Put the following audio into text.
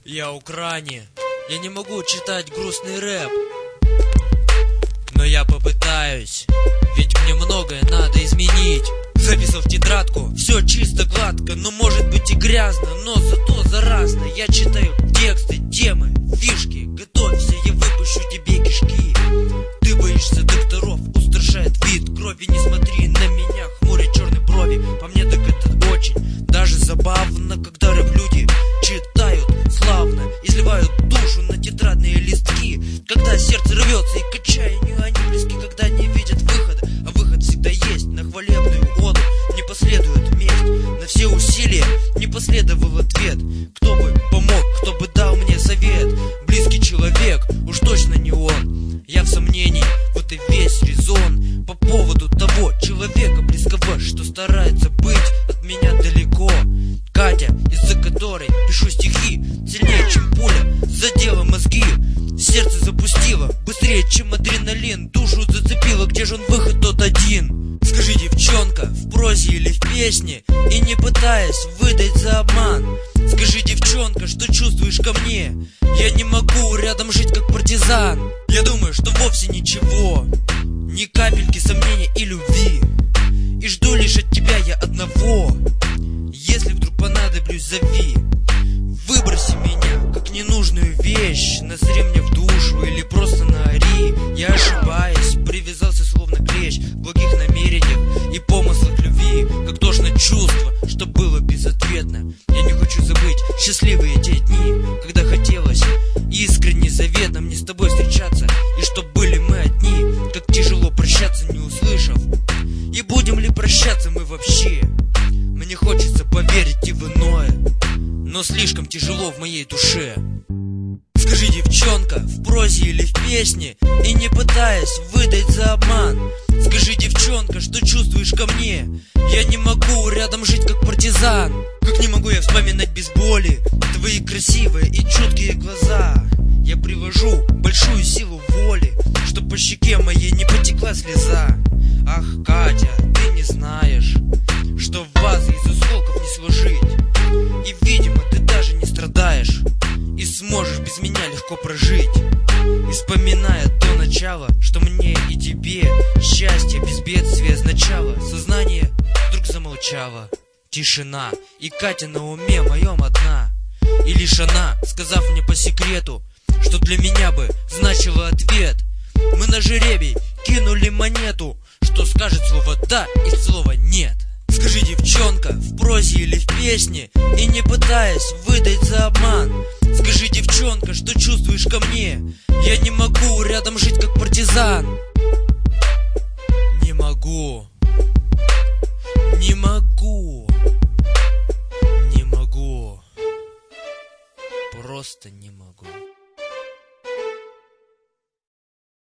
Я украни. Я не могу читать грустный рэп, но я попытаюсь, ведь мне многое надо изменить. Записал в тетрадку, все чисто, гладко, но может быть и грязно, но зато заразно. Я читаю тексты, темы, фишки. Готовься, я выпущу тебе кишки. Ты боишься докторов, устрашает вид крови. Не смотри на меня, хмуря черные брови. По мне так это очень даже забавно, когда рэп-люди читают славно, изливают душу на тетрадные листки. Когда сердце рвется и к отчаянию они близки, когда не видят выхода, а выход всегда есть. На хвалебную оду не последует месть, на все усилия не последовал ответ. Кто бы помог, кто бы дал мне совет? Близкий человек, уж точно не он. Я в сомнении, вот и весь резон по поводу того человека близкого, что старается быть от меня далеко. Катя, из-за которой пишу стихи, сильнее, чем пуля, задела мозги. Сердце запустило быстрее, чем адреналин. Душу зацепило, где же он выход тот один? Скажи, девчонка, в прозе или в песне, и не пытаясь выдать за обман. Скажи, девчонка, что чувствуешь ко мне? Я не могу рядом жить как партизан. Я думаю, что вовсе ничего, ни капельки сомнения и любви, и жду лишь от тебя я одного. Если вдруг понадоблюсь, зови. Выброси меня, как ненужную вещь, насри мне в душу или просто наори. Я ошибаюсь, привязался словно клещ в благих намерениях и помыслах любви. Как тошно чувство, что было безответно. Я не хочу забыть счастливые те дни, когда хотелось искренне, заветно мне с тобой встречаться, и чтоб были мы одни. Как тяжело прощаться, не услышав. И будем ли прощаться мы вообще? Мне хочется поверить и в иное, но слишком тяжело в моей душе. Скажи, девчонка, в прозе или в песне, и не пытаясь выдать за обман. Скажи, девчонка, что чувствуешь ко мне? Я не могу рядом жить как партизан. Как не могу я вспоминать без боли твои красивые и чуткие глаза. Я привожу большую силу воли, чтоб по щеке моей не потекла слеза. Ах, Катя, ты не знаешь, что вазы из осколков не сложить. И, видимо, ты даже не страдаешь и сможешь без меня легко прожить. И вспоминая то начало, что мне и тебе счастье без бедствия означало. Сознание вдруг замолчало. Тишина, и Катя на уме моем одна. И лишь она, сказав мне по секрету, что для меня бы значило ответ. Мы на жеребий кинули монету, что скажет слово «да» и слово «нет». Скажи, девчонка, в прозе или в песне, и не пытаясь выдать за обман. Скажи, девчонка, что чувствуешь ко мне? Я не могу рядом жить как партизан. Не могу. Не могу. Не могу. Просто не могу.